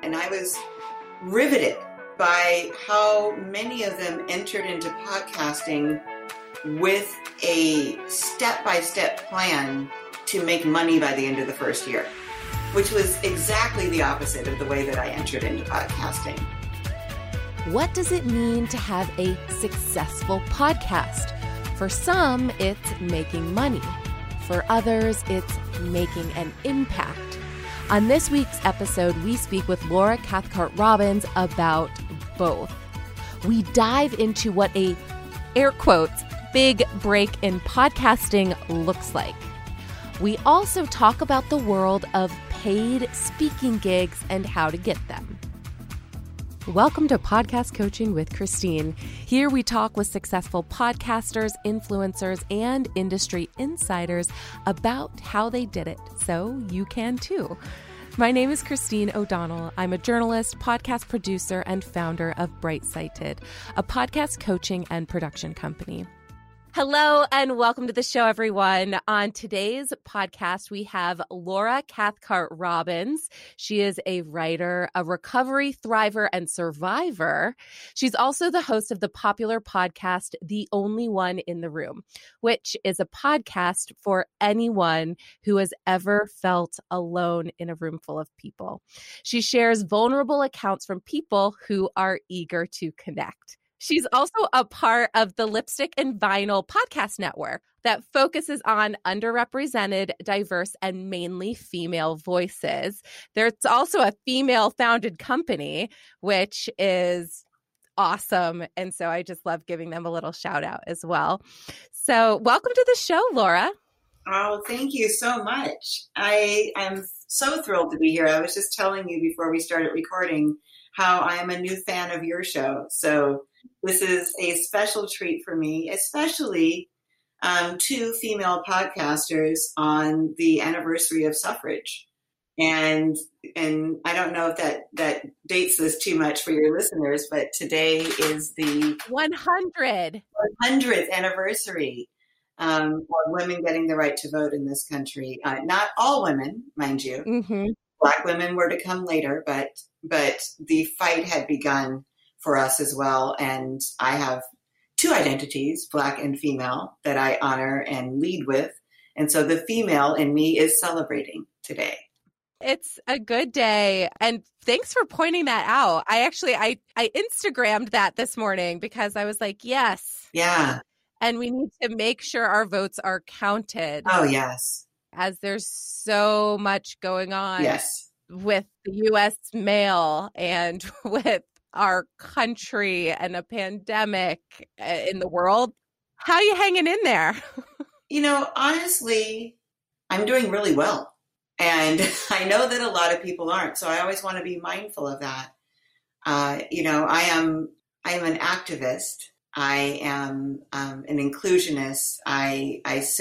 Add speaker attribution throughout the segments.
Speaker 1: And I was riveted by how many of them entered into podcasting with a step-by-step plan to make money by the end of the first year, which was exactly the opposite of the way that I entered into podcasting.
Speaker 2: What does it mean to have a successful podcast? For some, it's making money. For others, it's making an impact. On this week's episode, we speak with Laura Cathcart-Robbins about both. We dive into what a, air quotes, big break in podcasting looks like. We also talk about the world of paid speaking gigs and how to get them. Welcome to Podcast Coaching with Christine. Here we talk with successful podcasters, influencers, and industry insiders about how they did it, so you can too. My name is Christine O'Donnell. I'm a journalist, podcast producer, and founder of Bright Sighted, a podcast coaching and production company. Hello and welcome to the show, everyone. On today's podcast, we have Laura Cathcart-Robbins. She is a writer, a recovery thriver and survivor. She's also the host of the popular podcast, The Only One in the Room, which is a podcast for anyone who has ever felt alone in a room full of people. She shares vulnerable accounts from people who are eager to connect. She's also a part of the Lipstick and Vinyl podcast network that focuses on underrepresented, diverse, and mainly female voices. There's also a female-founded company, which is awesome. And so I just love giving them a little shout out as well. So welcome to the show, Laura.
Speaker 1: Oh, thank you so much. I am so thrilled to be here. I was just telling you before we started recording how I am a new fan of your show. So this is a special treat for me, especially two female podcasters on the anniversary of suffrage. And I don't know if that dates this too much for your listeners, but today is the 100th anniversary of women getting the right to vote in this country. Not all women, mind you. Mm-hmm. Black women were to come later, but the fight had begun for us as well. And I have two identities, Black and female, that I honor and lead with. And so the female in me is celebrating today.
Speaker 2: It's a good day. And thanks for pointing that out. I Instagrammed that this morning because I was like, yes.
Speaker 1: Yeah.
Speaker 2: And we need to make sure our votes are counted.
Speaker 1: Oh, yes.
Speaker 2: As there's so much going on.
Speaker 1: Yes.
Speaker 2: With the U.S. mail and with our country and a pandemic in the world. How are you hanging in there?
Speaker 1: Honestly, I'm doing really well. And I know that a lot of people aren't. So I always want to be mindful of that. I am an activist. I am an inclusionist. I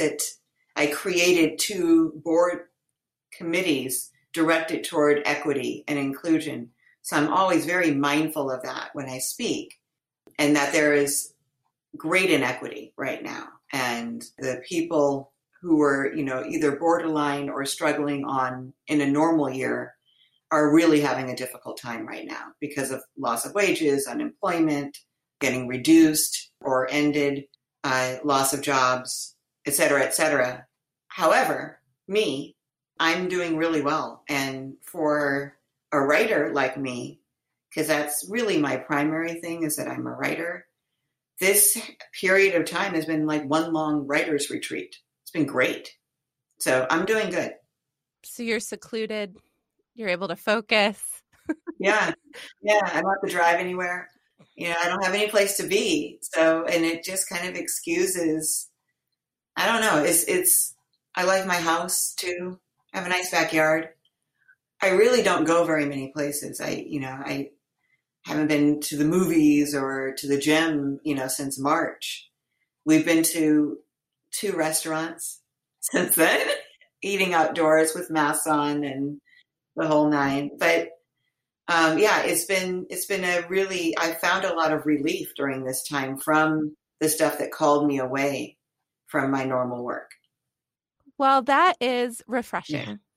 Speaker 1: created two board committees directed toward equity and inclusion. So I'm always very mindful of that when I speak, and that there is great inequity right now. And the people who are, either borderline or struggling in a normal year are really having a difficult time right now because of loss of wages, unemployment, getting reduced or ended, loss of jobs, et cetera, et cetera. However, I'm doing really well. And for a writer like me, because that's really my primary thing, is that I'm a writer, this period of time has been like one long writer's retreat. It's been great. So I'm doing good.
Speaker 2: So you're secluded. You're able to focus.
Speaker 1: Yeah. I don't have to drive anywhere. I don't have any place to be. So, and it just kind of excuses, I don't know. I like my house too. I have a nice backyard. I really don't go very many places. I haven't been to the movies or to the gym, since March. We've been to 2 restaurants since then, eating outdoors with masks on and the whole nine. But it's been I found a lot of relief during this time from the stuff that called me away from my normal work.
Speaker 2: Well, that is refreshing.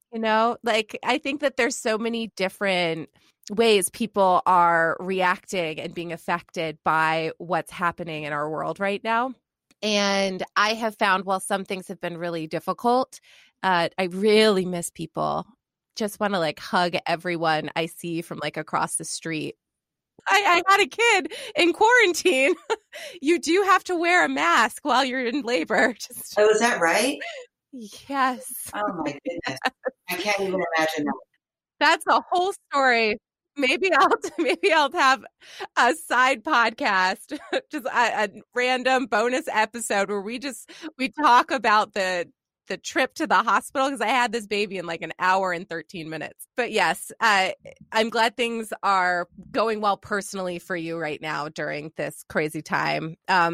Speaker 2: Like I think that there's so many different ways people are reacting and being affected by what's happening in our world right now. And I have found while some things have been really difficult, I really miss people. Just want to like hug everyone I see from like across the street. I had a kid in quarantine. You do have to wear a mask while you're in labor.
Speaker 1: Oh, is that right?
Speaker 2: Yes.
Speaker 1: Oh my goodness. I can't even imagine that.
Speaker 2: That's a whole story. Maybe I'll have a side podcast, just a random bonus episode where we talk about the trip to the hospital, because I had this baby in like an hour and 13 minutes. But yes, I'm glad things are going well personally for you right now during this crazy time.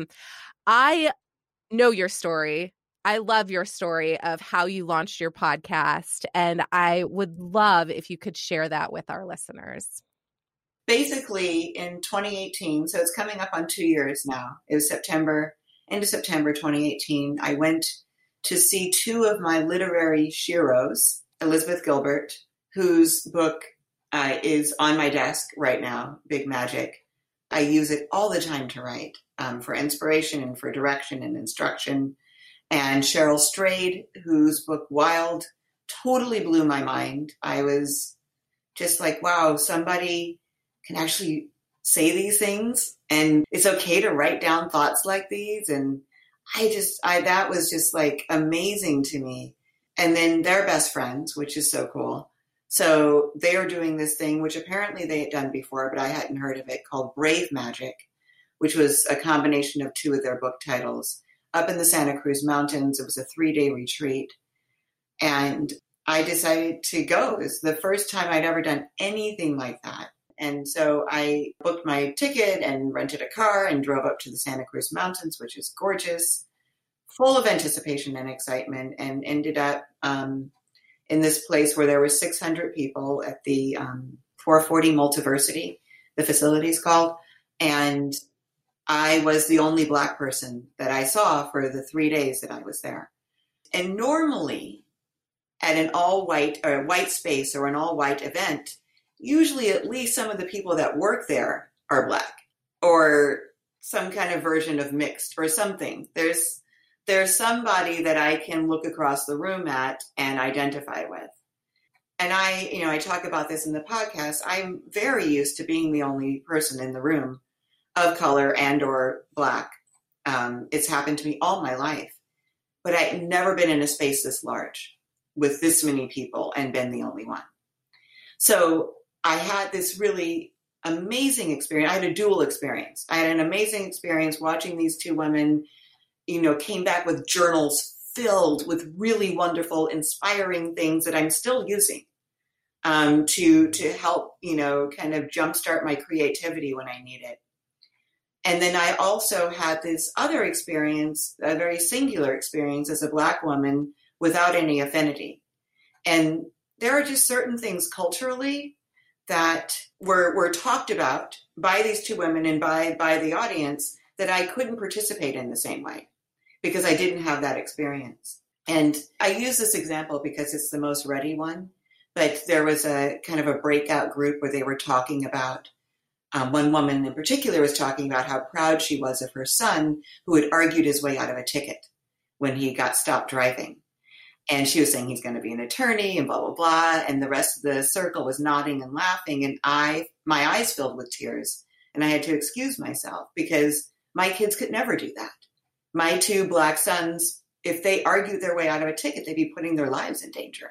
Speaker 2: I know your story. I love your story of how you launched your podcast, and I would love if you could share that with our listeners.
Speaker 1: Basically, in 2018, so it's coming up on 2 years now. It was end of September 2018. I went to see two of my literary sheroes, Elizabeth Gilbert, whose book is on my desk right now, Big Magic. I use it all the time to write for inspiration and for direction and instruction. And Cheryl Strayed, whose book Wild totally blew my mind. I was just like, wow, somebody can actually say these things, and it's okay to write down thoughts like these. And that was just like amazing to me. And then they're best friends, which is so cool. So they are doing this thing, which apparently they had done before, but I hadn't heard of it, called Brave Magic, which was a combination of two of their book titles, up in the Santa Cruz Mountains. It was a 3-day retreat. And I decided to go. It was the first time I'd ever done anything like that. And so I booked my ticket and rented a car and drove up to the Santa Cruz Mountains, which is gorgeous, full of anticipation and excitement, and ended up in this place where there were 600 people at the 440 Multiversity, the facility is called. And I was the only Black person that I saw for the 3 days that I was there. And normally at an all-white or white space or an all-white event, usually at least some of the people that work there are Black or some kind of version of mixed or something. There's somebody that I can look across the room at and identify with. And I talk about this in the podcast. I'm very used to being the only person in the room of color and or Black. It's happened to me all my life, but I've never been in a space this large with this many people and been the only one. So I had this really amazing experience. I had a dual experience. I had an amazing experience watching these two women, came back with journals filled with really wonderful, inspiring things that I'm still using to help, kind of jumpstart my creativity when I need it. And then I also had this other experience, a very singular experience as a Black woman without any affinity. And there are just certain things culturally that were talked about by these two women and by the audience that I couldn't participate in the same way because I didn't have that experience. And I use this example because it's the most ready one, but there was a kind of a breakout group where they were talking about, one woman in particular was talking about how proud she was of her son who had argued his way out of a ticket when he got stopped driving. And she was saying he's going to be an attorney and blah, blah, blah. And the rest of the circle was nodding and laughing. And my eyes filled with tears. And I had to excuse myself because my kids could never do that. My two Black sons, if they argued their way out of a ticket, they'd be putting their lives in danger.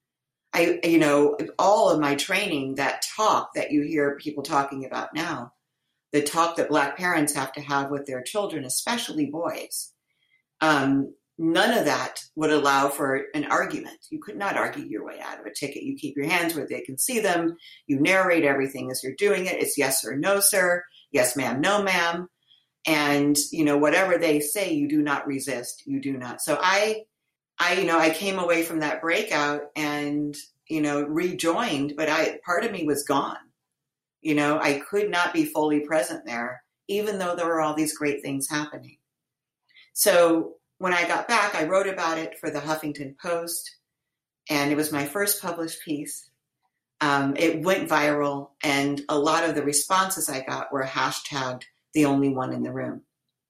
Speaker 1: All of my training, that talk that you hear people talking about now, the talk that Black parents have to have with their children, especially boys, none of that would allow for an argument. You could not argue your way out of a ticket. You keep your hands where they can see them. You narrate everything as you're doing it. It's yes or no, sir. Yes, ma'am. No, ma'am. And, whatever they say, you do not resist. You do not. So I came away from that breakout and, rejoined, but part of me was gone. I could not be fully present there, even though there were all these great things happening. So when I got back, I wrote about it for the Huffington Post. And it was my first published piece. It went viral, and a lot of the responses I got were hashtagged the only one in the room.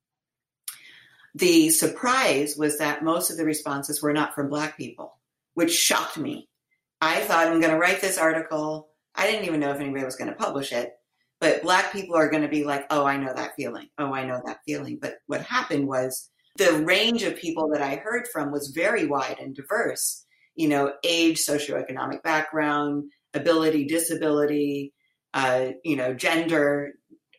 Speaker 1: The surprise was that most of the responses were not from Black people, which shocked me. I thought, I'm going to write this article. I didn't even know if anybody was going to publish it, but Black people are going to be like, oh, I know that feeling. Oh, I know that feeling. But what happened was the range of people that I heard from was very wide and diverse. You know, age, socioeconomic background, ability, disability, gender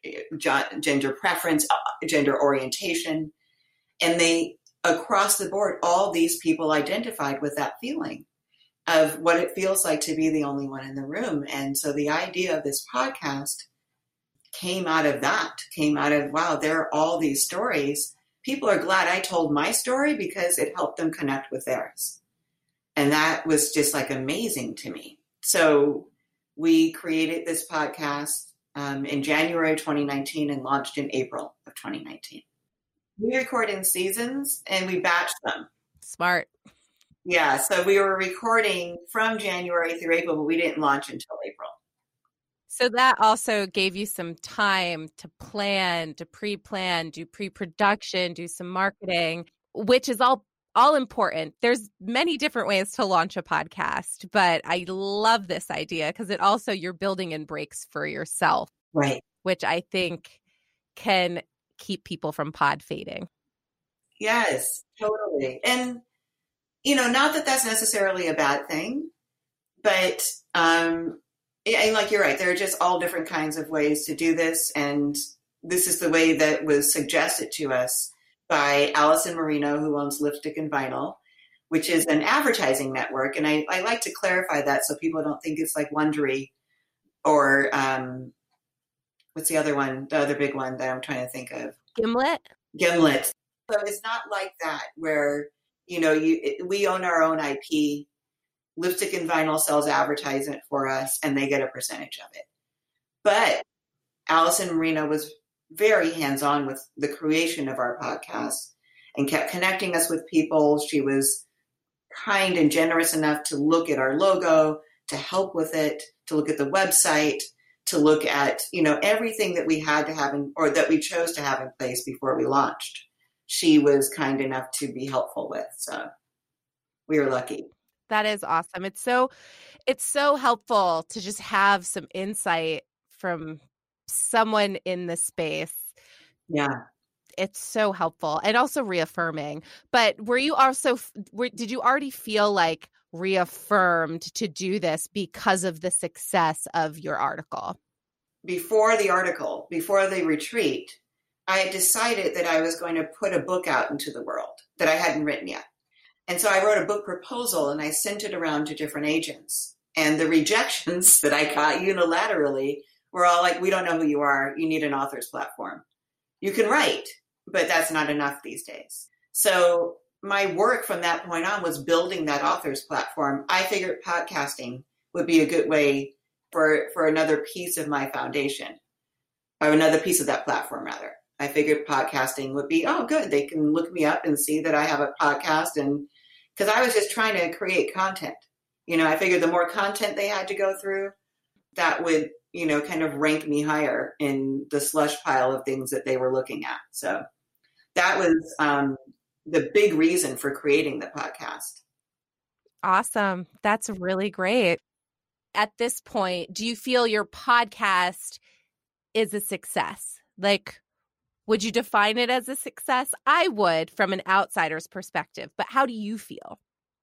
Speaker 1: preference, gender orientation. And they, across the board, all these people identified with that feeling of what it feels like to be the only one in the room. And so the idea of this podcast came out of that, wow, there are all these stories. People are glad I told my story because it helped them connect with theirs. And that was just like amazing to me. So we created this podcast in January of 2019 and launched in April of 2019. We record in seasons and we batch them.
Speaker 2: Smart.
Speaker 1: Yeah, so we were recording from January through April, but we didn't launch until April.
Speaker 2: So that also gave you some time to plan, to pre-plan, do pre-production, do some marketing, which is all important. There's many different ways to launch a podcast, but I love this idea because it also, you're building in breaks for yourself.
Speaker 1: Right.
Speaker 2: Which I think can keep people from pod fading.
Speaker 1: Yes, totally. And, not that that's necessarily a bad thing, but like you're right, there are just all different kinds of ways to do this. And this is the way that was suggested to us by Allison Marino, who owns Lipstick and Vinyl, which is an advertising network. And I like to clarify that so people don't think it's like Wondery or what's the other one, the other big one that I'm trying to think of?
Speaker 2: Gimlet.
Speaker 1: So it's not like that where, we own our own IP. Lipstick and Vinyl sells advertisement for us and they get a percentage of it. But Allison Marino was very hands-on with the creation of our podcast and kept connecting us with people. She was kind and generous enough to look at our logo, to help with it, to look at the website, to look at, everything that we had to have or that we chose to have in place before we launched. She was kind enough to be helpful with. So we were lucky.
Speaker 2: That is awesome. It's so helpful to just have some insight from someone in the space.
Speaker 1: Yeah.
Speaker 2: It's so helpful and also reaffirming. But did you already feel like reaffirmed to do this because of the success of your article?
Speaker 1: Before the retreat, I had decided that I was going to put a book out into the world that I hadn't written yet. And so I wrote a book proposal and I sent it around to different agents. And the rejections that I got unilaterally were all like, we don't know who you are. You need an author's platform. You can write, but that's not enough these days. So my work from that point on was building that author's platform. I figured podcasting would be a good way for another piece of my foundation, or another piece of that platform, rather. I figured podcasting would be, oh, good. They can look me up and see that I have a podcast. And because I was just trying to create content, I figured the more content they had to go through, that would, kind of rank me higher in the slush pile of things that they were looking at. So that was the big reason for creating the podcast.
Speaker 2: Awesome. That's really great. At this point, do you feel your podcast is a success? Like, would you define it as a success? I would from an outsider's perspective, but how do you feel?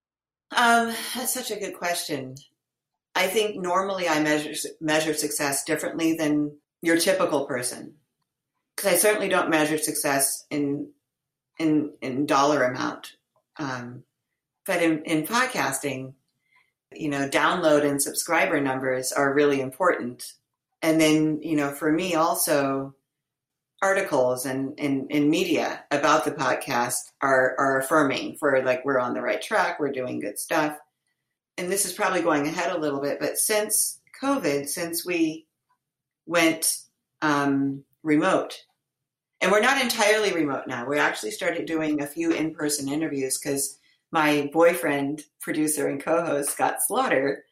Speaker 1: That's such a good question. I think normally I measure success differently than your typical person, because I certainly don't measure success in dollar amount. But in podcasting, download and subscriber numbers are really important. And then, for me also, articles and media about the podcast are affirming for like, we're on the right track, we're doing good stuff. And this is probably going ahead a little bit, but since COVID, since we went remote, and we're not entirely remote now, we actually started doing a few in-person interviews because my boyfriend, producer, and co-host, Scott Slaughter,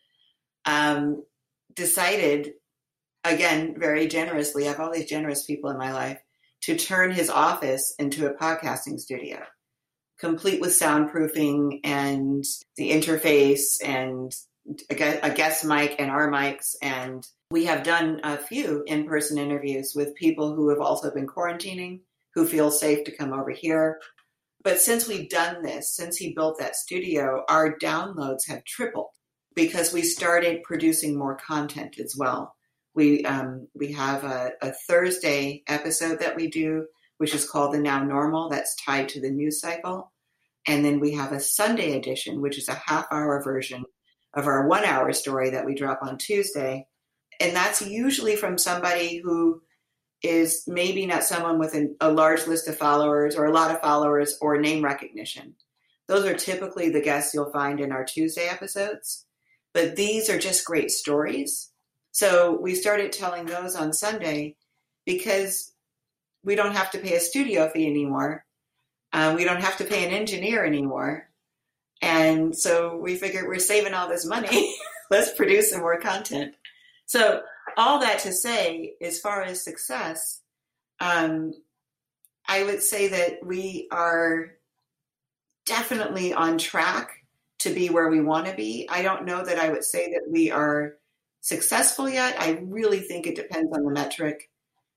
Speaker 1: decided, again, very generously, I have all these generous people in my life, to turn his office into a podcasting studio, complete with soundproofing and the interface and a guest mic and our mics. And we have done a few in-person interviews with people who have also been quarantining, who feel safe to come over here. But since we've done this, since he built that studio, our downloads have tripled because we started producing more content as well. We have a Thursday episode that we do, which is called The Now Normal. That's tied to the news cycle. And then we have a Sunday edition, which is a half-hour version of our 1 hour story that we drop on Tuesday. And that's usually from somebody who is maybe not someone with a large list of followers or a lot of followers or name recognition. Those are typically the guests you'll find in our Tuesday episodes. But these are just great stories. So we started telling those on Sunday because we don't have to pay a studio fee anymore. We don't have to pay an engineer anymore. And so we figured we're saving all this money. Let's produce some more content. So all that to say, as far as success, I would say that we are definitely on track to be where we want to be. I don't know that I would say that we are successful yet. I really think it depends on the metric.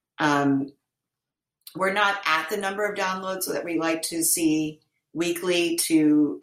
Speaker 1: We're not at the number of downloads that we like to see weekly to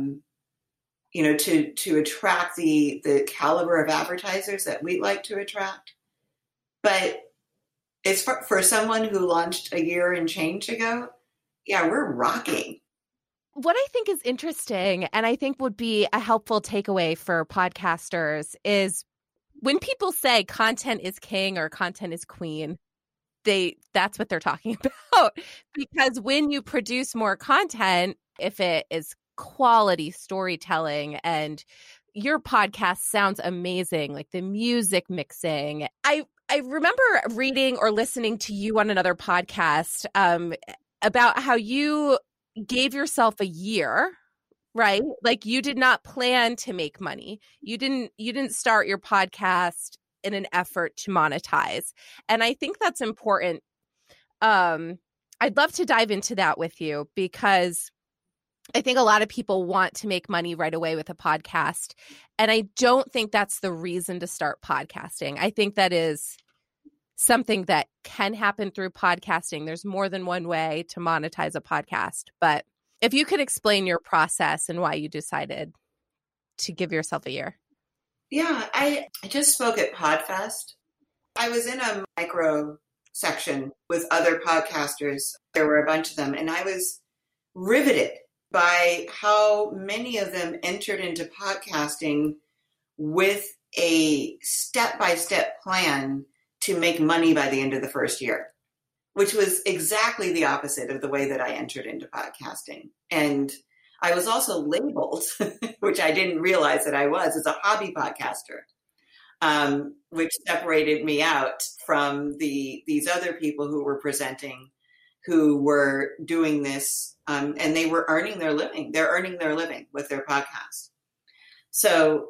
Speaker 1: attract the caliber of advertisers that we like to attract. But it's for someone who launched a year and change ago, yeah, we're rocking.
Speaker 2: What I think is interesting, and I think would be a helpful takeaway for podcasters, is when people say content is king or content is queen, that's what they're talking about. Because when you produce more content, if it is quality storytelling and your podcast sounds amazing, like the music mixing. I remember reading or listening to you on another podcast about how you gave yourself a year, right? Like you did not plan to make money. You didn't start your podcast in an effort to monetize. And I think that's important. I'd love to dive into that with you because I think a lot of people want to make money right away with a podcast. And I don't think that's the reason to start podcasting. I think that is something that can happen through podcasting. There's more than one way to monetize a podcast. But if you could explain your process and why you decided to give yourself a year.
Speaker 1: Yeah, I just spoke at PodFest. I was in a micro section with other podcasters. There were a bunch of them, and I was riveted by how many of them entered into podcasting with a step-by-step plan to make money by the end of the first year, which was exactly the opposite of the way that I entered into podcasting. And I was also labeled, which I didn't realize that I was, as a hobby podcaster, which separated me out from these other people who were presenting, who were doing this, and they were earning their living. They're earning their living with their podcast. So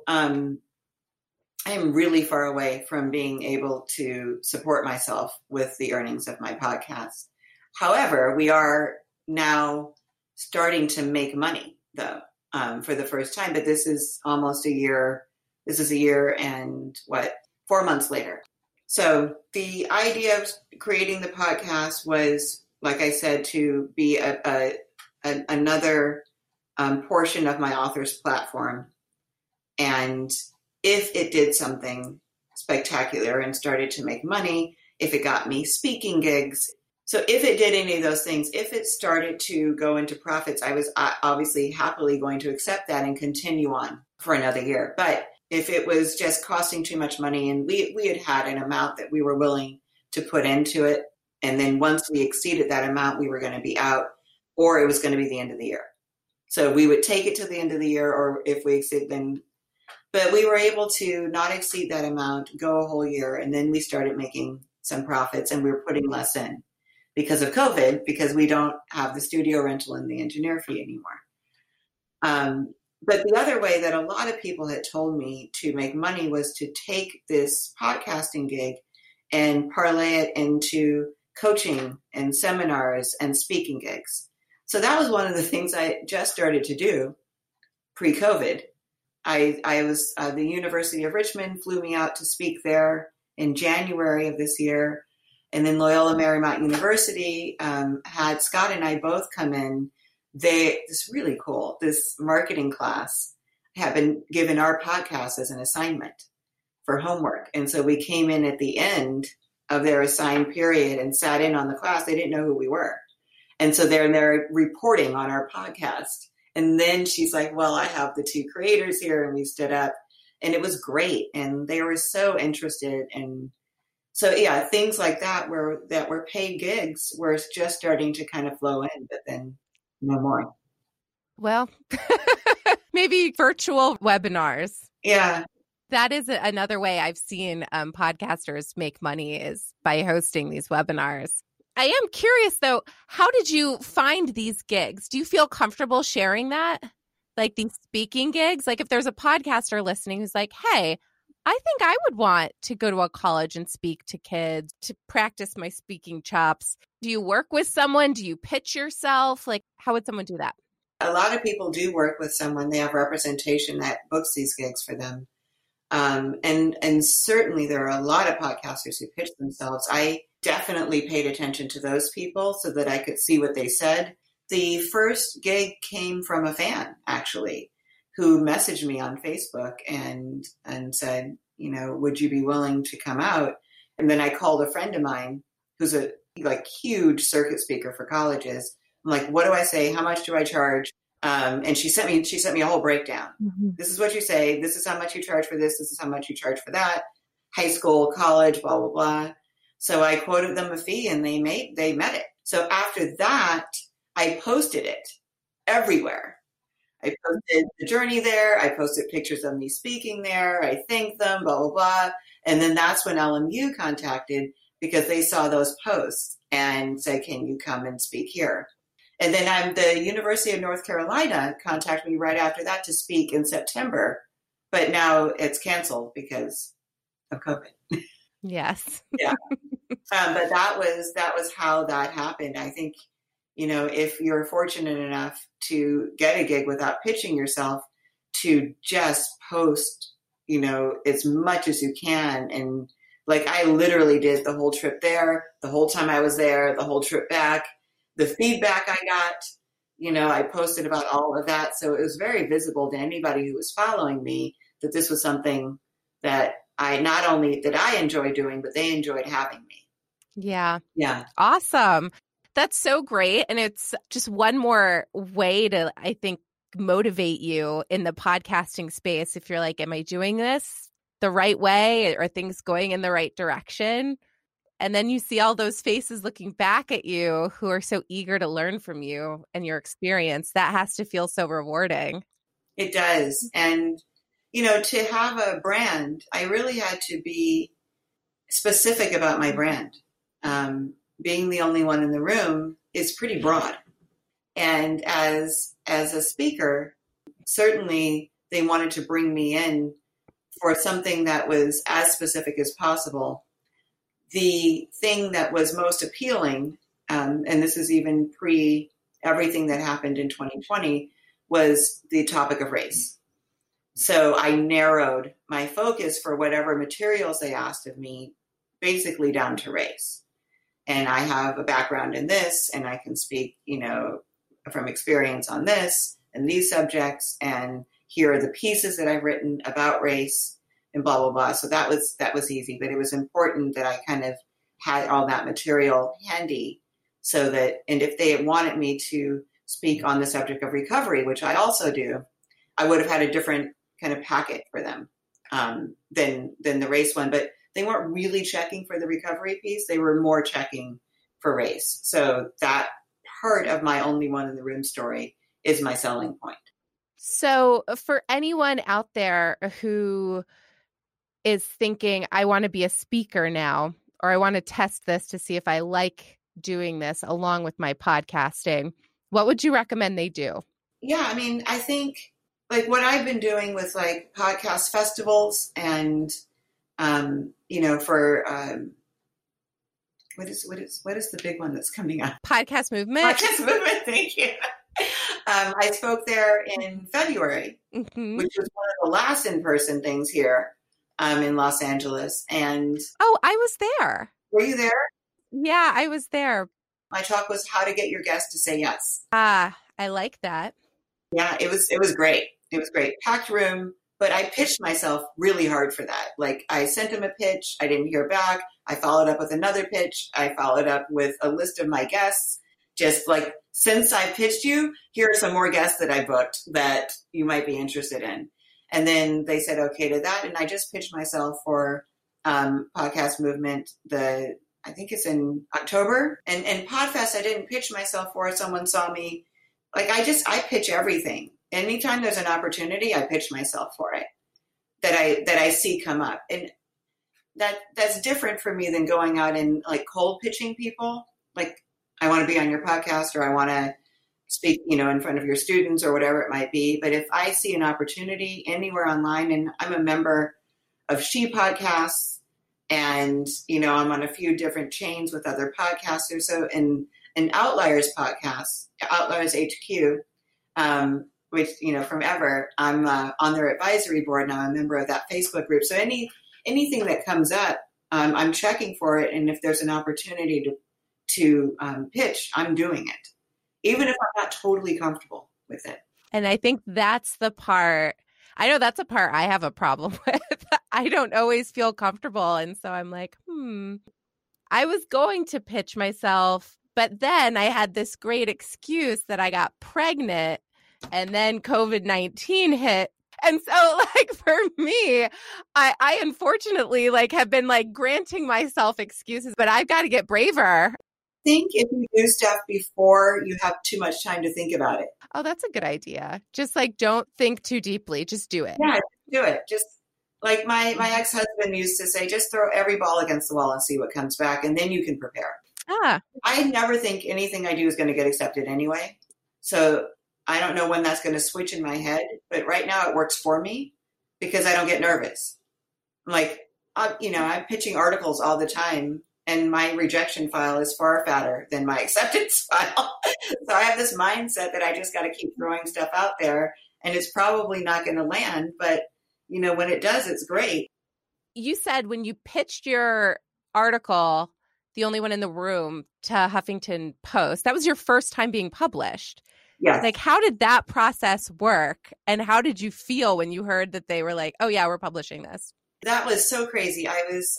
Speaker 1: I am really far away from being able to support myself with the earnings of my podcast. However, we are now starting to make money, though, for the first time. But this is almost a year. This is a year and 4 months later. So the idea of creating the podcast was, like I said, to be another portion of my author's platform. And if it did something spectacular and started to make money, if it got me speaking gigs, so if it did any of those things, if it started to go into profits, I was obviously happily going to accept that and continue on for another year. But if it was just costing too much money and we had an amount that we were willing to put into it, and then once we exceeded that amount, we were going to be out, or it was going to be the end of the year. So we would take it to the end of the year, or if we exceed, then. But we were able to not exceed that amount, go a whole year, and then we started making some profits, and we were putting less in because of COVID, because we don't have the studio rental and the engineer fee anymore. But the other way that a lot of people had told me to make money was to take this podcasting gig and parlay it into coaching and seminars and speaking gigs. So that was one of the things I just started to do pre-COVID. I was, the University of Richmond flew me out to speak there in January of this year. And then Loyola Marymount University had Scott and I both come in. It's really cool. This marketing class had been given our podcast as an assignment for homework. And so we came in at the end of their assigned period and sat in on the class. They didn't know who we were. And so they're reporting on our podcast. And then she's like, well, I have the two creators here. And we stood up and it was great. And they were so interested. And so, yeah, things like that were paid gigs were just starting to kind of flow in, but then no more.
Speaker 2: Well, maybe virtual webinars.
Speaker 1: Yeah.
Speaker 2: That is another way I've seen podcasters make money is by hosting these webinars. I am curious, though, how did you find these gigs? Do you feel comfortable sharing that? Like these speaking gigs? Like if there's a podcaster listening who's like, hey, I think I would want to go to a college and speak to kids to practice my speaking chops. Do you work with someone? Do you pitch yourself? Like, how would someone do that?
Speaker 1: A lot of people do work with someone. They have representation that books these gigs for them. And certainly there are a lot of podcasters who pitch themselves. I definitely paid attention to those people so that I could see what they said. The first gig came from a fan, actually, who messaged me on Facebook and said, you know, would you be willing to come out? And then I called a friend of mine who's a huge circuit speaker for colleges. I'm like, what do I say? How much do I charge? And she sent me a whole breakdown. Mm-hmm. This is what you say. This is how much you charge for this. This is how much you charge for that. High school, college, blah, blah, blah. So I quoted them a fee and they met it. So after that, I posted it everywhere. I posted the journey there. I posted pictures of me speaking there. I thanked them, blah, blah, blah. And then that's when LMU contacted because they saw those posts and said, can you come and speak here? And then the University of North Carolina contacted me right after that to speak in September. But now it's canceled because of COVID.
Speaker 2: Yes.
Speaker 1: Yeah. But that was how that happened. I think, you know, if you're fortunate enough to get a gig without pitching yourself, to just post, you know, as much as you can. And like, I literally did the whole trip there, the whole time I was there, the whole trip back, the feedback I got, you know, I posted about all of that. So it was very visible to anybody who was following me that this was something that not only did I enjoy doing, but they enjoyed having me.
Speaker 2: Yeah.
Speaker 1: Yeah.
Speaker 2: Awesome. That's so great. And it's just one more way to, I think, motivate you in the podcasting space. If you're like, am I doing this the right way? Are things going in the right direction? And then you see all those faces looking back at you who are so eager to learn from you and your experience. That has to feel so rewarding.
Speaker 1: It does. And, you know, to have a brand, I really had to be specific about my brand. Being the only one in the room is pretty broad. And as a speaker, certainly they wanted to bring me in for something that was as specific as possible. The thing that was most appealing, and this is even pre everything that happened in 2020, was the topic of race. So I narrowed my focus for whatever materials they asked of me, basically down to race. And I have a background in this, and I can speak, you know, from experience on this and these subjects. And here are the pieces that I've written about race and blah, blah, blah. So that was easy, but it was important that I kind of had all that material handy so that, and if they had wanted me to speak on the subject of recovery, which I also do, I would have had a different kind of packet for them than the race one. But they weren't really checking for the recovery piece. They were more checking for race. So that part of my only one in the room story is my selling point.
Speaker 2: So for anyone out there who is thinking, I want to be a speaker now, or I want to test this to see if I like doing this along with my podcasting, what would you recommend they do?
Speaker 1: Yeah, I mean, I think like what I've been doing with like podcast festivals and, for what is the big one that's coming up?
Speaker 2: Podcast movement.
Speaker 1: Podcast movement. Thank you. I spoke there in February,
Speaker 2: Mm-hmm.
Speaker 1: which was one of the last in-person things here in Los Angeles. And
Speaker 2: Oh, I was there.
Speaker 1: were you there?
Speaker 2: Yeah, I was there.
Speaker 1: My talk was how to get your guests to say yes.
Speaker 2: I like that.
Speaker 1: Yeah, it was great. It was great. Packed room, but I pitched myself really hard for that. Like I sent him a pitch, I didn't hear back. I followed up with another pitch. I followed up with a list of my guests. Just like, since I pitched you, here are some more guests that I booked that you might be interested in. And then they said okay to that. And I just pitched myself for Podcast Movement. I think it's in October. And Podfest, I didn't pitch myself for. Someone saw me. Like I pitch everything. Anytime there's an opportunity, I pitch myself for it that I see come up. And that's different for me than going out and like cold pitching people. Like, I want to be on your podcast, or I want to speak, in front of your students or whatever it might be. But if I see an opportunity anywhere online, and I'm a member of She Podcasts, and, I'm on a few different chains with other podcasters. So in Outliers podcast, Outliers HQ, which, from Ever, I'm on their advisory board now. I'm a member of that Facebook group. So anything that comes up, I'm checking for it. And if there's an opportunity to pitch, I'm doing it, even if I'm not totally comfortable with it.
Speaker 2: And I think that's the part, I know that's a part I have a problem with. I don't always feel comfortable. And so I'm like, I was going to pitch myself, but then I had this great excuse that I got pregnant and then COVID-19 hit. And so like for me, I unfortunately like have been like granting myself excuses, but I've got to get braver.
Speaker 1: I think if you do stuff before you have too much time to think about it.
Speaker 2: Oh, that's a good idea. Just like don't think too deeply. Just do it.
Speaker 1: Yeah, do it. Just like my ex-husband used to say, just throw every ball against the wall and see what comes back, and then you can prepare. I never think anything I do is going to get accepted anyway. So I don't know when that's going to switch in my head, but right now it works for me because I don't get nervous. Like, I'm pitching articles all the time, and my rejection file is far fatter than my acceptance file. So I have this mindset that I just got to keep throwing stuff out there, and it's probably not going to land, but when it does, it's great.
Speaker 2: You said when you pitched your article, The Only One in the Room, to Huffington Post, that was your first time being published.
Speaker 1: Yes.
Speaker 2: Like, how did that process work? And how did you feel when you heard that they were like, oh yeah, we're publishing this?
Speaker 1: That was so crazy. I was,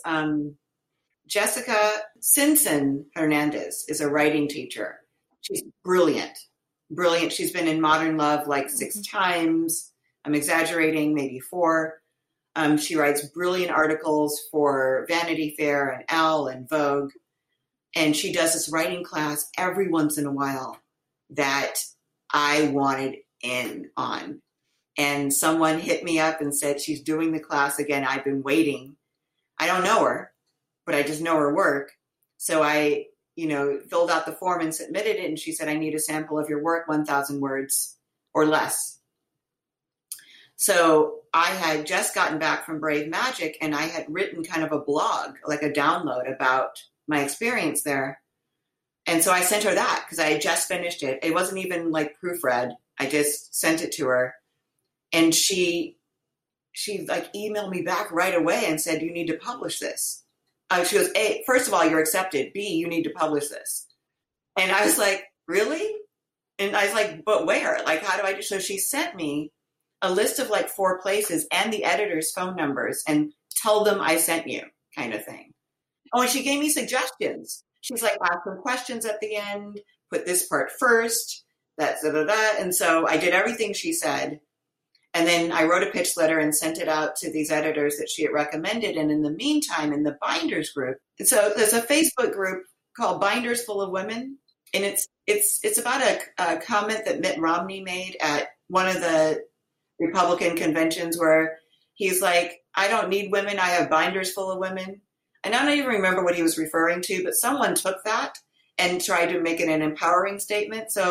Speaker 1: Jessica Simpson Hernandez is a writing teacher. She's brilliant. She's been in Modern Love like 6 times. I'm exaggerating, maybe 4. She writes brilliant articles for Vanity Fair and Elle and Vogue. And she does this writing class every once in a while that I wanted in on. And someone hit me up and said, she's doing the class again. I've been waiting. I don't know her, but I just know her work. So I, filled out the form and submitted it. And she said, I need a sample of your work, 1,000 words or less. So I had just gotten back from Brave Magic, and I had written kind of a blog, like a download about my experience there. And so I sent her that because I had just finished it. It wasn't even like proofread. I just sent it to her. And she like emailed me back right away and said, you need to publish this. She goes, A, first of all, you're accepted. B, you need to publish this. And I was like, really? And I was like, but where? Like, how do I do? So she sent me a list of like 4 places and the editor's phone numbers and tell them I sent you kind of thing. Oh, and she gave me suggestions. She's like, ask some questions at the end, put this part first, that's da-da-da. And so I did everything she said. And then I wrote a pitch letter and sent it out to these editors that she had recommended. And in the meantime, in the Binders group, so there's a Facebook group called Binders Full of Women. And it's about a comment that Mitt Romney made at one of the Republican conventions where he's like, I don't need women. I have binders full of women. And I don't even remember what he was referring to, but someone took that and tried to make it an empowering statement. So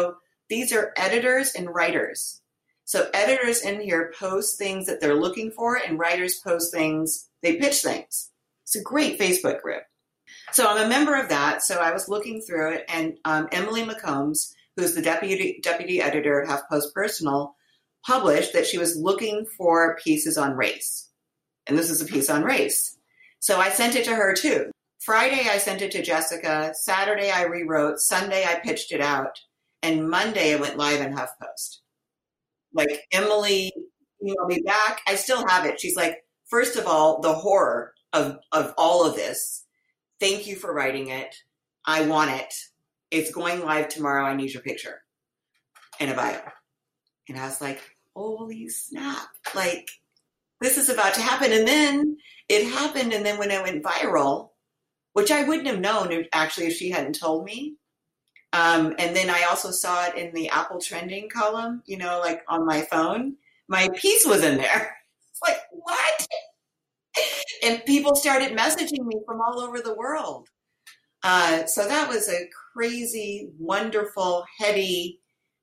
Speaker 1: These are editors and writers. So editors in here post things that they're looking for, and writers post things, they pitch things. It's a great Facebook group. So I'm a member of that. So I was looking through it, and Emily McCombs, who's the deputy editor at HuffPost Personal, published that she was looking for pieces on race. And this is a piece on race. So I sent it to her too. Friday, I sent it to Jessica. Saturday, I rewrote. Sunday, I pitched it out. And Monday, it went live in HuffPost. Like, Emily emailed me back. I still have it. She's like, first of all, the horror of all of this. Thank you for writing it. I want it. It's going live tomorrow. I need your picture and a bio. And I was like, holy snap. Like, this is about to happen. And then it happened. And then when it went viral, which I wouldn't have known actually if she hadn't told me. And then I also saw it in the Apple trending column, you know, like on my phone. My piece was in there. It's like, what? And people started messaging me from all over the world. So that was a crazy, wonderful, heady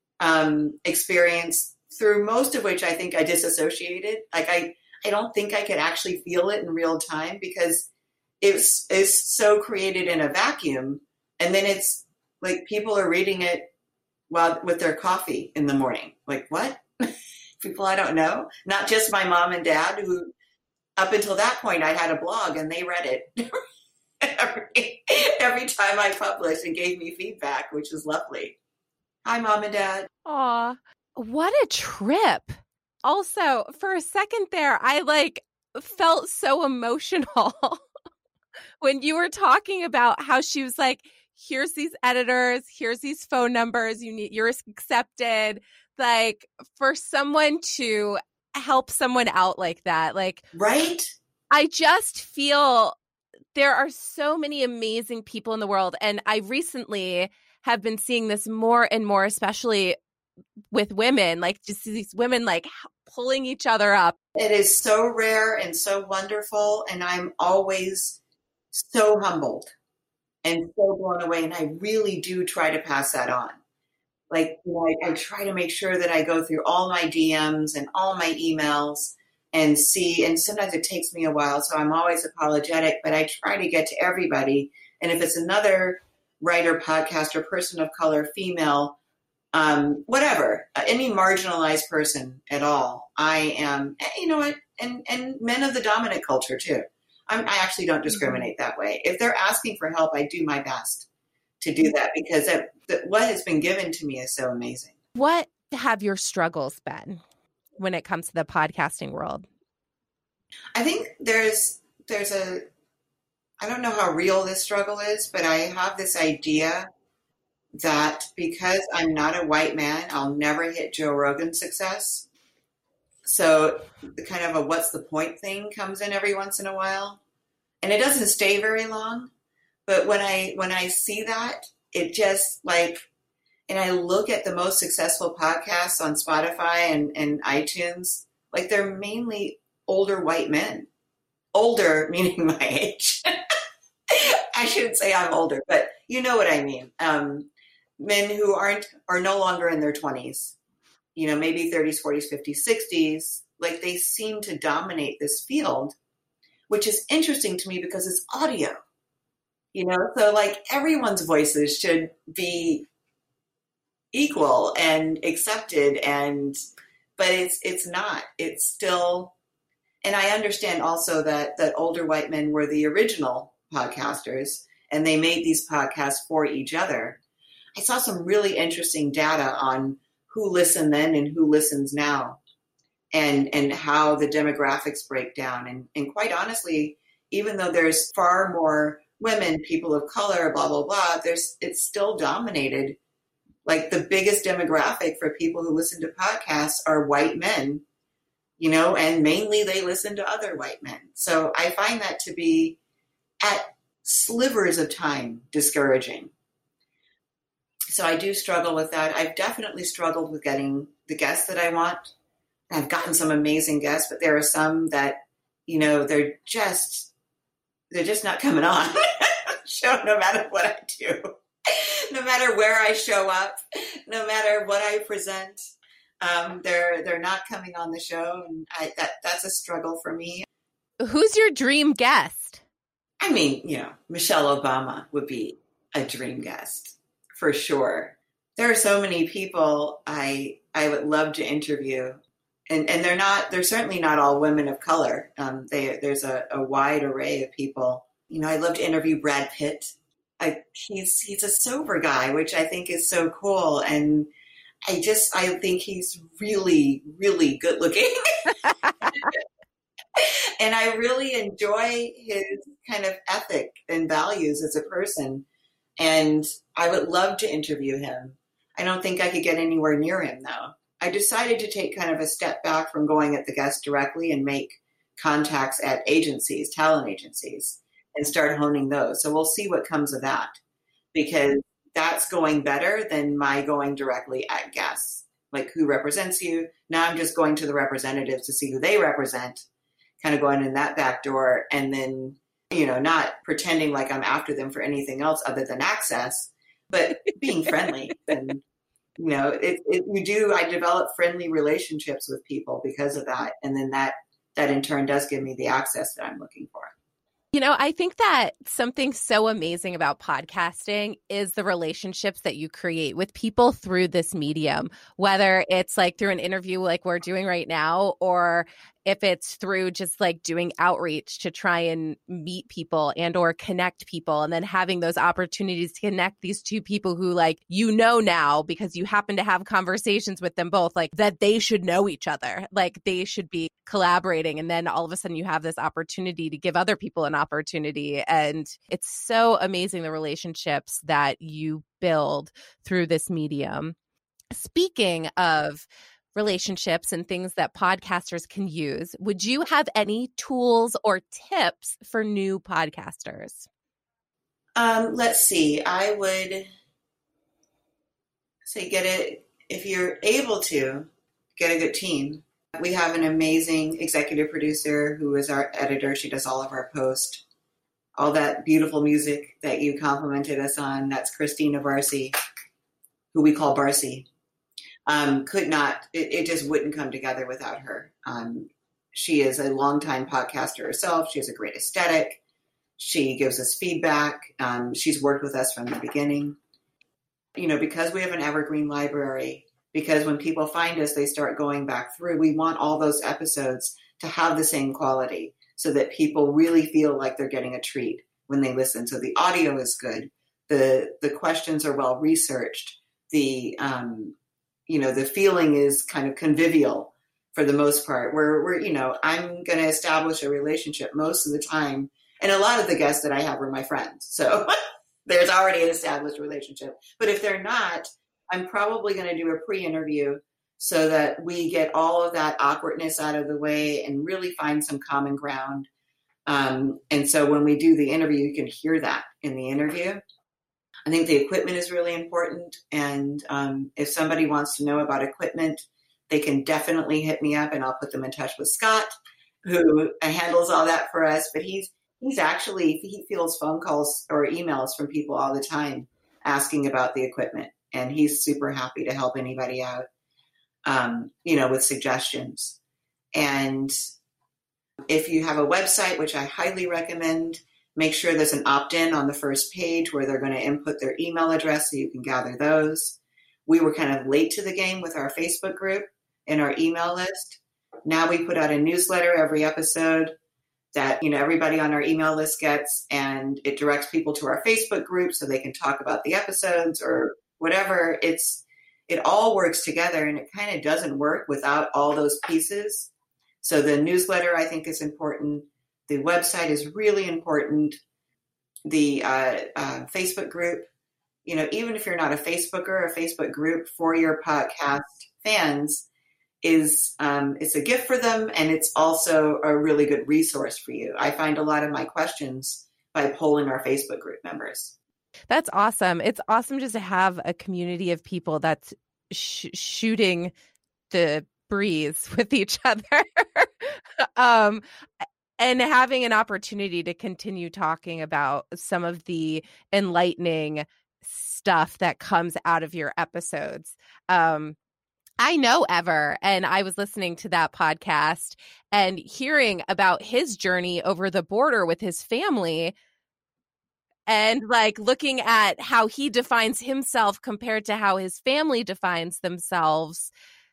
Speaker 1: experience, through most of which I think I disassociated. Like, I don't think I could actually feel it in real time, because it's so created in a vacuum. And then it's like people are reading it while with their coffee in the morning. Like, what? People I don't know. Not just my mom and dad, who up until that point I had a blog and they read it every time I published and gave me feedback, which is lovely. Hi, Mom and Dad.
Speaker 2: Aw, what a trip. Also, for a second there, I felt so emotional when you were talking about how she was like, here's these editors, here's these phone numbers, you're accepted. Like, for someone to help someone out like that, like,
Speaker 1: right?
Speaker 2: I just feel there are so many amazing people in the world. And I recently have been seeing this more and more, especially with women, like just these women like pulling each other up.
Speaker 1: It is so rare and so wonderful. And I'm always so humbled and so blown away. And I really do try to pass that on. Like, you know, I try to make sure that I go through all my DMs and all my emails and see, and sometimes it takes me a while, so I'm always apologetic, but I try to get to everybody. And if it's another writer, podcaster, person of color, female, whatever, any marginalized person at all, I am, you know what, and men of the dominant culture too. I actually don't discriminate that way. If they're asking for help, I do my best to do that, because what has been given to me is so amazing.
Speaker 2: What have your struggles been when it comes to the podcasting world?
Speaker 1: I think there's I don't know how real this struggle is, but I have this idea that because I'm not a white man, I'll never hit Joe Rogan's success. So the kind of a what's the point thing comes in every once in a while. And it doesn't stay very long. But when I see that, it just like, and I look at the most successful podcasts on Spotify and iTunes, like they're mainly older white men. Older meaning my age. I shouldn't say I'm older, but you know what I mean. Men who are no longer in their 20s, you know, maybe 30s, 40s, 50s, 60s, like they seem to dominate this field, which is interesting to me because it's audio. You know, so like everyone's voices should be equal and accepted, but it's not. It's still, and I understand also that older white men were the original podcasters and they made these podcasts for each other. I saw some really interesting data on who listened then and who listens now, and how the demographics break down. And quite honestly, even though there's far more women, people of color, blah, blah, blah, it's still dominated. Like the biggest demographic for people who listen to podcasts are white men, you know, and mainly they listen to other white men. So I find that to be at slivers of time discouraging. So I do struggle with that. I've definitely struggled with getting the guests that I want. I've gotten some amazing guests, but there are some that, you know, they're just not coming on show no matter what I do. No matter where I show up, no matter what I present, they're not coming on the show, and that's a struggle for me.
Speaker 2: Who's your dream guest?
Speaker 1: I mean, Michelle Obama would be a dream guest for sure. There are so many people I would love to interview, and they're certainly not all women of color. There's a wide array of people. I'd love to interview Brad Pitt. He's a sober guy, which I think is so cool, and I think he's really, really good looking. And I really enjoy his kind of ethic and values as a person. And I would love to interview him. I don't think I could get anywhere near him, though. I decided to take kind of a step back from going at the guest directly and make contacts at agencies, talent agencies, and start honing those. So we'll see what comes of that, because that's going better than my going directly at guests. Like, who represents you? Now I'm just going to the representatives to see who they represent, kind of going in that back door, and then, not pretending like I'm after them for anything else other than access, but being friendly. And, I develop friendly relationships with people because of that. And then that in turn does give me the access that I'm looking for.
Speaker 2: I think that something so amazing about podcasting is the relationships that you create with people through this medium, whether it's like through an interview like we're doing right now, or if it's through just like doing outreach to try and meet people and or connect people, and then having those opportunities to connect these two people who now because you happen to have conversations with them both, like that they should know each other, like they should be collaborating. And then all of a sudden you have this opportunity to give other people an opportunity. And it's so amazing, the relationships that you build through this medium. Speaking of relationships and things that podcasters can use, would you have any tools or tips for new podcasters?
Speaker 1: Let's see. I would say if you're able to, get a good team. We have an amazing executive producer who is our editor. She does all of our posts. All that beautiful music that you complimented us on, that's Christina Barcy, who we call Barcy. It just wouldn't come together without her. She is a longtime podcaster herself. She has a great aesthetic. She gives us feedback. She's worked with us from the beginning. Because we have an evergreen library, because when people find us, they start going back through. We want all those episodes to have the same quality so that people really feel like they're getting a treat when they listen. So the audio is good. The questions are well researched. The feeling is kind of convivial for the most part. I'm going to establish a relationship most of the time. And a lot of the guests that I have are my friends. So there's already an established relationship. But if they're not, I'm probably going to do a pre-interview so that we get all of that awkwardness out of the way and really find some common ground. And so when we do the interview, you can hear that in the interview. I think the equipment is really important. And if somebody wants to know about equipment, they can definitely hit me up and I'll put them in touch with Scott, who handles all that for us. But he fields phone calls or emails from people all the time asking about the equipment. And he's super happy to help anybody out, with suggestions. And if you have a website, which I highly recommend, make sure there's an opt-in on the first page where they're going to input their email address so you can gather those. We were kind of late to the game with our Facebook group and our email list. Now we put out a newsletter every episode that, everybody on our email list gets, and it directs people to our Facebook group so they can talk about the episodes or whatever. It all works together, and it kind of doesn't work without all those pieces. So the newsletter, I think, is important. The website is really important. The Facebook group, even if you're not a Facebooker, a Facebook group for your podcast fans is it's a gift for them, and it's also a really good resource for you. I find a lot of my questions by polling our Facebook group members.
Speaker 2: That's awesome. It's awesome just to have a community of people that's shooting the breeze with each other. And having an opportunity to continue talking about some of the enlightening stuff that comes out of your episodes. I know Ever, and I was listening to that podcast and hearing about his journey over the border with his family and like looking at how he defines himself compared to how his family defines themselves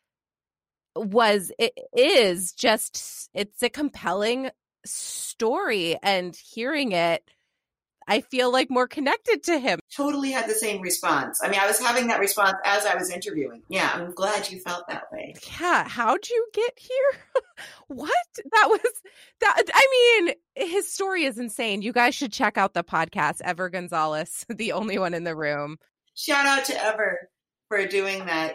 Speaker 2: it's a compelling story, and hearing it, I feel like more connected to him.
Speaker 1: Totally had the same response. I mean, I was having that response as I was interviewing. Yeah, I'm glad you felt that way.
Speaker 2: Yeah, how'd you get here? What? I mean, his story is insane. You guys should check out the podcast, Ever Gonzalez, the only one in the room.
Speaker 1: Shout out to Ever for doing that.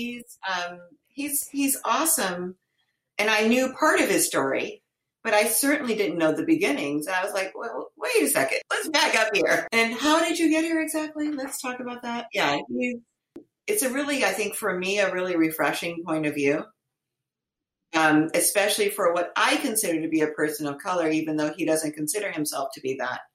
Speaker 1: He's awesome. And I knew part of his story, but I certainly didn't know the beginnings. And I was like, well, wait a second, let's back up here. And how did you get here exactly? Let's talk about that. Yeah, it's a really, I think for me, a really refreshing point of view, especially for what I consider to be a person of color, even though he doesn't consider himself to be that.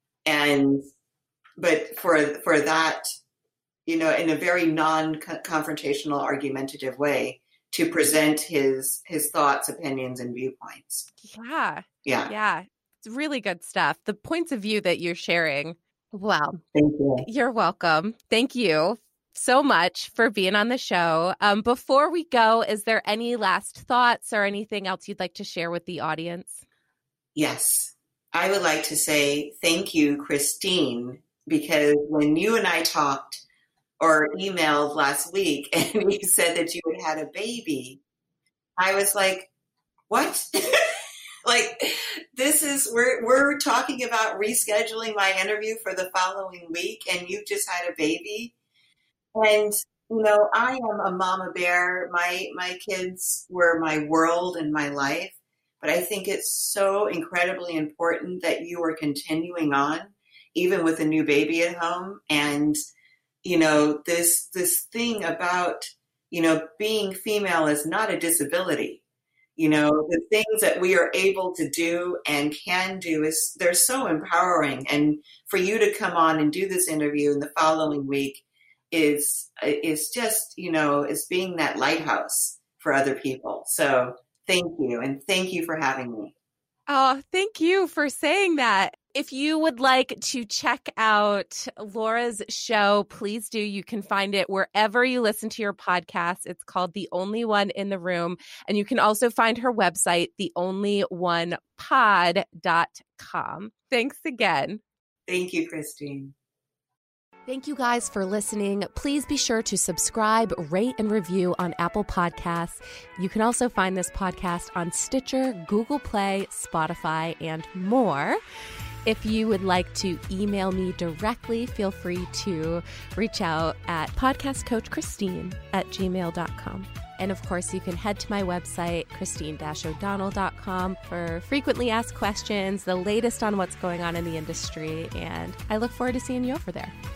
Speaker 1: But for that, you know, in a very non-confrontational, argumentative way, to present his thoughts, opinions, and viewpoints.
Speaker 2: Yeah. It's really good stuff. The points of view that you're sharing. Wow.
Speaker 1: Thank you.
Speaker 2: You're welcome. Thank you so much for being on the show. Before we go, is there any last thoughts or anything else you'd like to share with the audience?
Speaker 1: Yes. I would like to say thank you, Christine, because when you and I talked or emailed last week and you said that you had a baby, I was like, what? Like, we're talking about rescheduling my interview for the following week and you just had a baby. And, you know, I am a mama bear. My kids were my world and my life, but I think it's so incredibly important that you are continuing on, even with a new baby at home. And you know, this thing about, you know, being female is not a disability. You know, the things that we are able to do and can do they're so empowering. And for you to come on and do this interview in the following week is just, you know, is being that lighthouse for other people. So thank you. And thank you for having me.
Speaker 2: Oh, thank you for saying that. If you would like to check out Laura's show, please do. You can find it wherever you listen to your podcast. It's called The Only One in the Room. And you can also find her website, theonlyonepod.com. Thanks again.
Speaker 1: Thank you, Christine.
Speaker 2: Thank you guys for listening. Please be sure to subscribe, rate, and review on Apple Podcasts. You can also find this podcast on Stitcher, Google Play, Spotify, and more. If you would like to email me directly, feel free to reach out at podcastcoachchristine@gmail.com. And of course, you can head to my website, christine-o'donnell.com, for frequently asked questions, the latest on what's going on in the industry, and I look forward to seeing you over there.